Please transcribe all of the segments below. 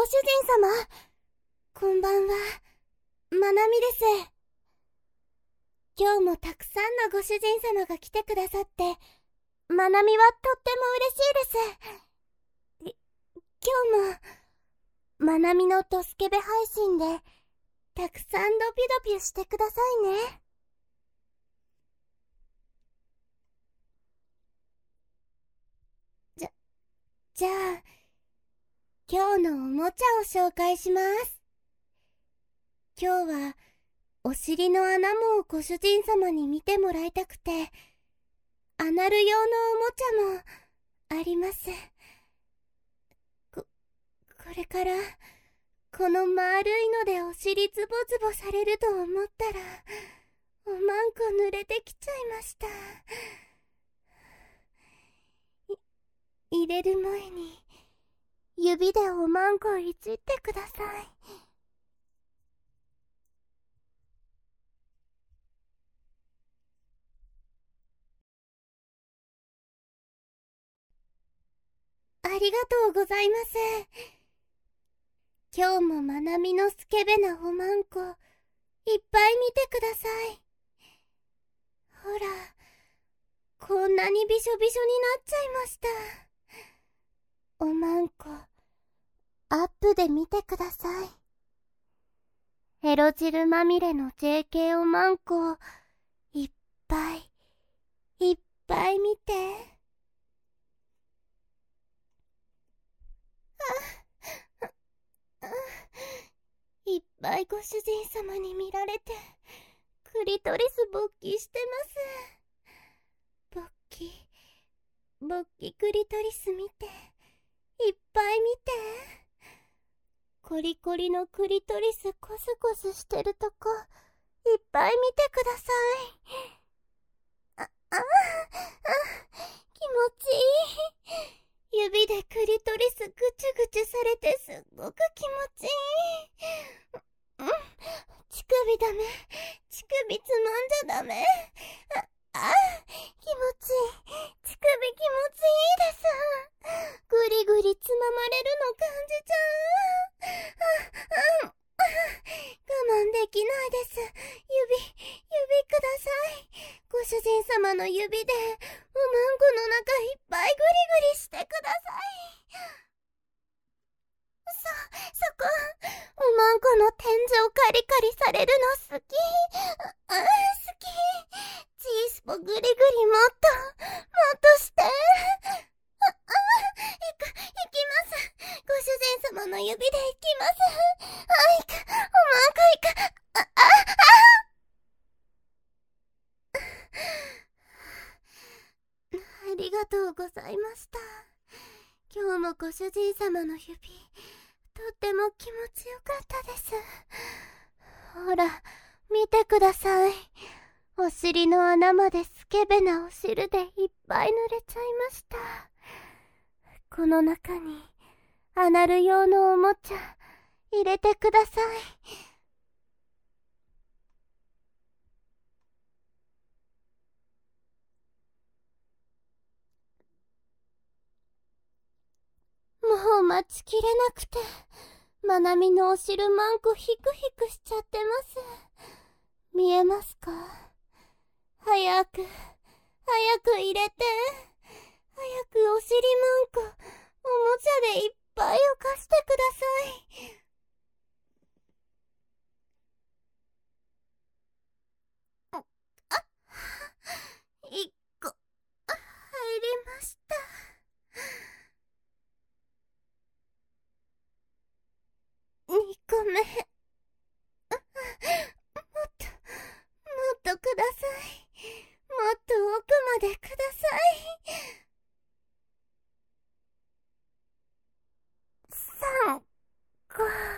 ご主人様、こんばんは、まなみです。今日もたくさんのご主人様が来てくださって、まなみはとっても嬉しいです。今日も、まなみのドスケベ配信で、たくさんドピドピしてくださいね。じゃあ、今日のおもちゃを紹介します。今日は、お尻の穴もご主人様に見てもらいたくて、アナル用のおもちゃもあります。これから、この丸いのでお尻ズボズボされると思ったら、おまんこ濡れてきちゃいました。入れる前に、指でおまんこいじってください。ありがとうございます。今日もまなみのスケベなおまんこ、いっぱい見てください。ほら、こんなにびしょびしょになっちゃいました。おまんこ、アップで見てください。エロ汁まみれの JK おまんこを、いっぱい、いっぱい見て。いっぱいご主人様に見られて、クリトリス勃起してます。勃起クリトリス見て、いっぱい見て。コリコリのクリトリスコスコスしてるとこ、いっぱい見てください。気持ちいい。指でクリトリスぐちゅぐちゅされてすっごく気持ちいい。乳首ダメ。乳首つまんじゃダメ。気持ちいい。乳首気持ちいいです。ぐりぐりつままれるの感じちゃう。我慢できないです。指ください。ご主人様の指で、おまんこの中いっぱいぐりぐりしてください。そこ、おまんこの天井カリカリされるの好き。好き。チースポグリグリもっとして。行きます。ご主人様の指で行きます。おまんこ行く。ありがとうございました。今日もご主人様の指、とっても気持ちよかったです。ほら、見てください。お尻の穴までスケベなお汁でいっぱい濡れちゃいました。この中に、アナル用のおもちゃ、入れてください。もう待ちきれなくて、まなみのお汁まんこヒクヒクしちゃってます。見えますか？早く入れて。早くお尻まんこ、おもちゃでいっぱい浮かしてください。1個、入りました。2個目。もっとください。もっと奥までください。3個。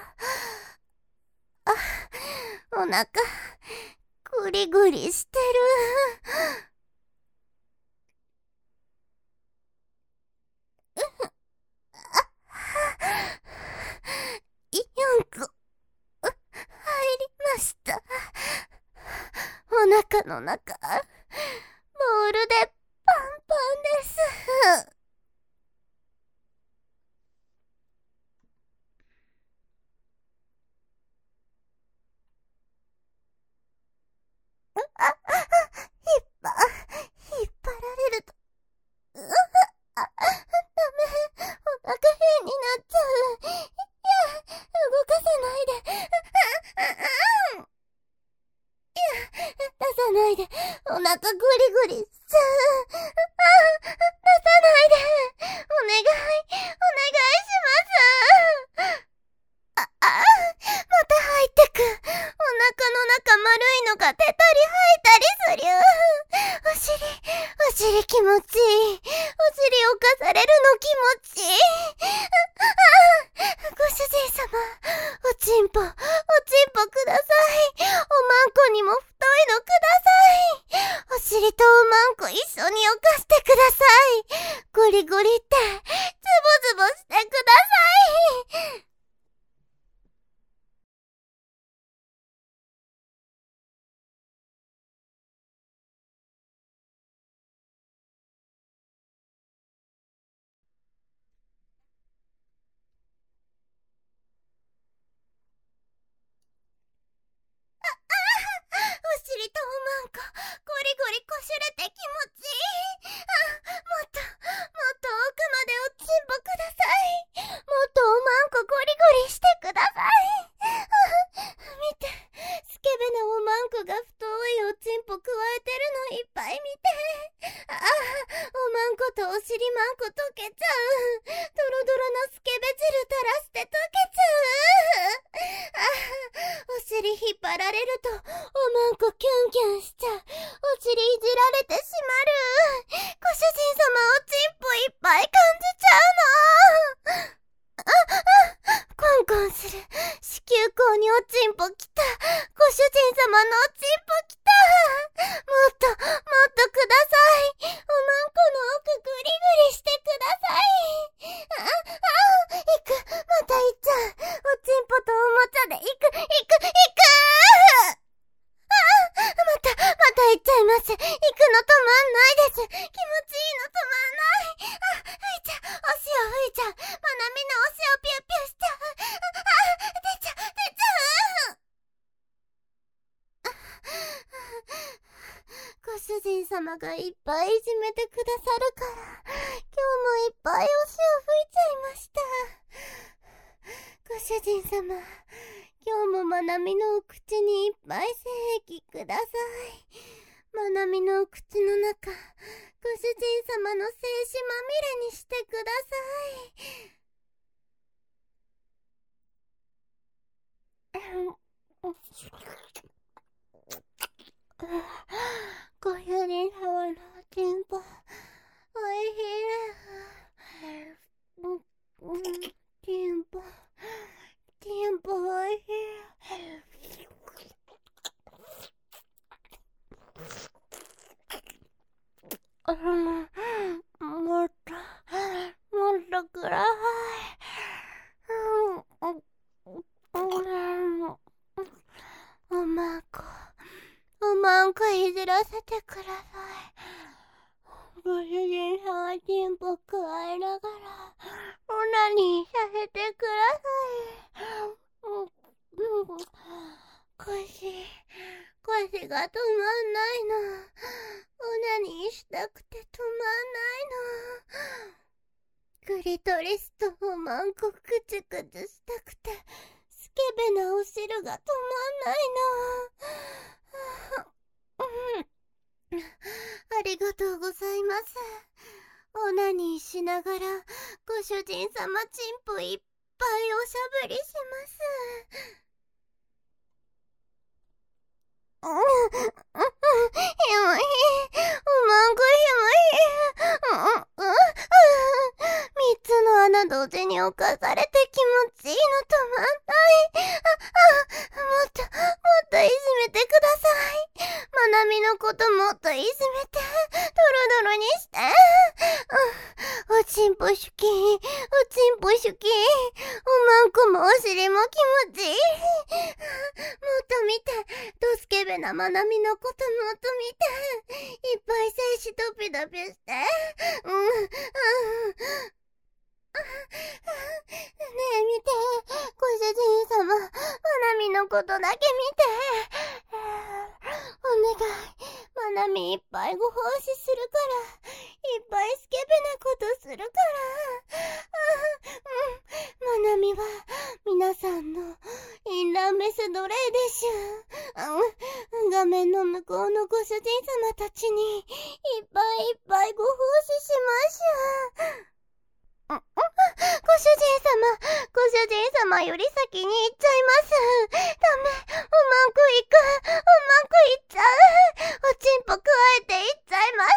お腹、グリグリしてる。4個、入りました。お腹の中、ボールでパンパンです。 さないで。お腹グリグリ。出さないで。お願いします。また入ってく。お腹の中丸いのが出たり吐いたりする。お尻気持ちいい。お尻をかされるの気持ちいい。ご主人様、おちんぽください。おまんこにも太いのください。お尻とおまんこ一緒におかしてください。ゴリゴリってズボズボしてください。お尻とおまんこゴリゴリこしれて気持ちいい。もっと奥までおちんぽください。もっとおまんこゴリゴリしてください。見て、スケベなおまんこが太いおちんぽくわえてるのいっぱい見て。おまんことお尻まんこ溶けちゃう。ドロドロのスケベ汁垂らして溶けちゃう。お尻引っ張られるとおまんこキュンキュンしちゃう。お尻いじられてしまる。ご主人様おちんぽいっぱい感じちゃうの。コンコンする。子宮口におちんぽきた。ご主人様のおちんぽきた。もっとください。おまんこの奥グリグリしてください。行く。また行っちゃう。おちんぽとおもちゃで行く。また行っちゃいます。行くの止まんないです。気持ちいいの止まんない。吹いちゃう。お塩吹いちゃう。まなみのお塩ピューピューしちゃう。出ちゃう。ご主人様がいっぱいいじめてくださるから、今日もいっぱいお塩吹いちゃいました。ご主人様、今日もまなみのお口にいっぱい精液ください。まなみのお口の中、ご主人様の精子まみれにしてください。ご主人様のおちんぽ、おいしい。ちんぽおいしい。もっとください。おまんこいじらせてください。ご主人様ちんぽくわえながらオナニーさせてください。腰が止まんないの。オナニーしたくて止まんないの。クリトリスとおまんこくちゅくちゅしたくてスケベなお汁が止まんないの。ありがとうございます。オナニーしながらご主人様ちんぽいっぱいおしゃぶりします。ひもひ、おまんこひもひ。三つの穴同時に侵されて気持ちいいの止まんない。もっといじめてください。まなみのこともっといじめて、ドロドロにして。おちんぽしゅき、おちんぽしゅき。おまんこもお尻も気持ちいい。もっと見て、ドスケベなまなみのこともっと見て。いっぱい精子ドピドピして。ねえ見て、ご主人様、まなみのことだけ見て。お願い、まなみいっぱいご奉仕するから、いっぱいスケベなことするから。まなみは皆さんのインランメス奴隷でしゅ。画面の向こうのご主人様たちにいっぱいいっぱいご奉仕しましゅ。ご主人様より先に行っちゃいます。ダメ、うまくいっちゃう。おちんぽくわえて行っちゃいます。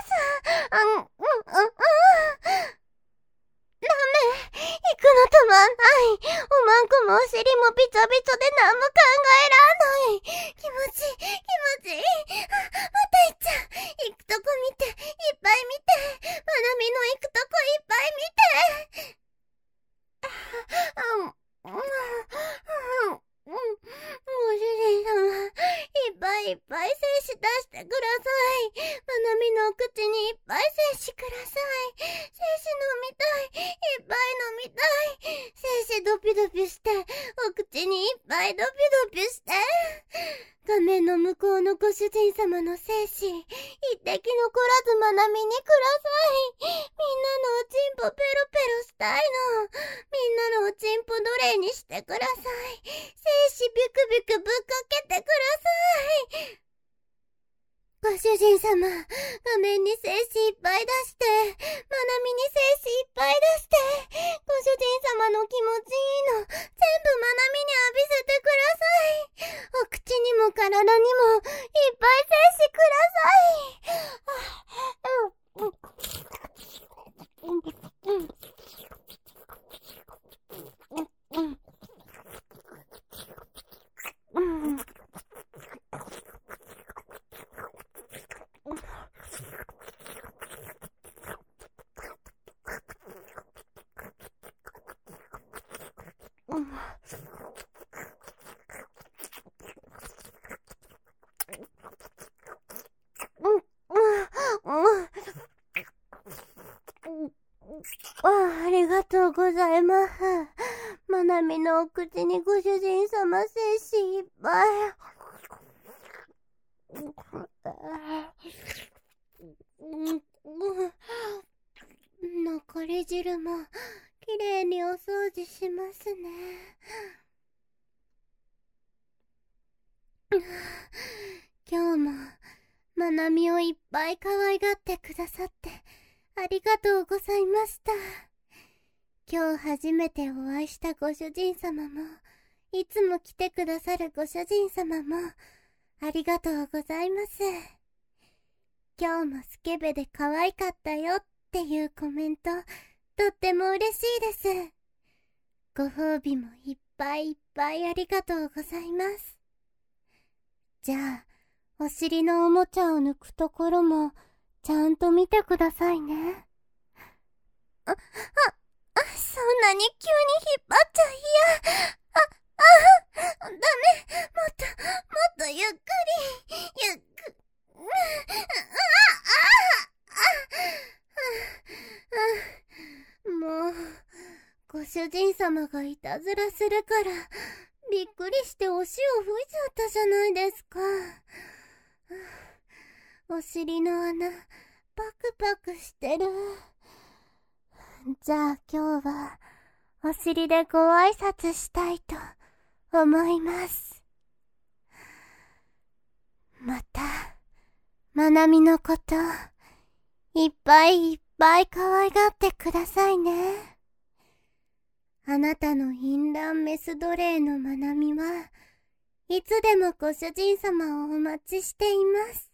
ダメ、行くの止まんない。おまんこもお尻もびちょびちょで何も考えらんない。気持ちいい。また行っちゃう。行くとこ見て、いっぱい見て。まなみの行くとこいっぱい見て。ご主人様、いっぱいいっぱい精子出してください。まなみの口にいっぱい精子ください。精子飲みたい。いっぱい飲みたい。精子ドピドピして、お口にいっぱいドピドピして。画面の向こうのご主人様の精子、一滴残らずまなみにください。みんなのおちんぽペロペロしたいの。みんなのおちんぽ奴隷にしてください。精子ビクビクぶっかけてください。ご主人様、画面に精子いっぱい出して、まなみに精子いっぱい出して、ご主人様の気持ちいいの、全部まなみに浴びせてください。お口にも体にも、いっぱい精子ください。ありがとうございます。まなみのお口にご主人様精子いっぱい。残り汁もきれいにお掃除しますね。今日もまなみをいっぱい可愛がってくださってありがとうございました。今日初めてお会いしたご主人様も、いつも来てくださるご主人様も、ありがとうございます。今日もスケベで可愛かったよっていうコメント、とっても嬉しいです。ご褒美もいっぱいいっぱいありがとうございます。じゃあ、お尻のおもちゃを抜くところも、ちゃんと見てくださいね。そんなに急に引っ張っちゃダメ。もっとゆっくり。もう、ご主人様がいたずらするから、びっくりしてお塩吹いちゃったじゃないですか。お尻の穴、パクパクしてる。じゃあ今日は、お尻でご挨拶したいと思います。また、まなみのこと、いっぱいいっぱい可愛がってくださいね。あなたの淫乱メス奴隷のまなみは、いつでもご主人様をお待ちしています。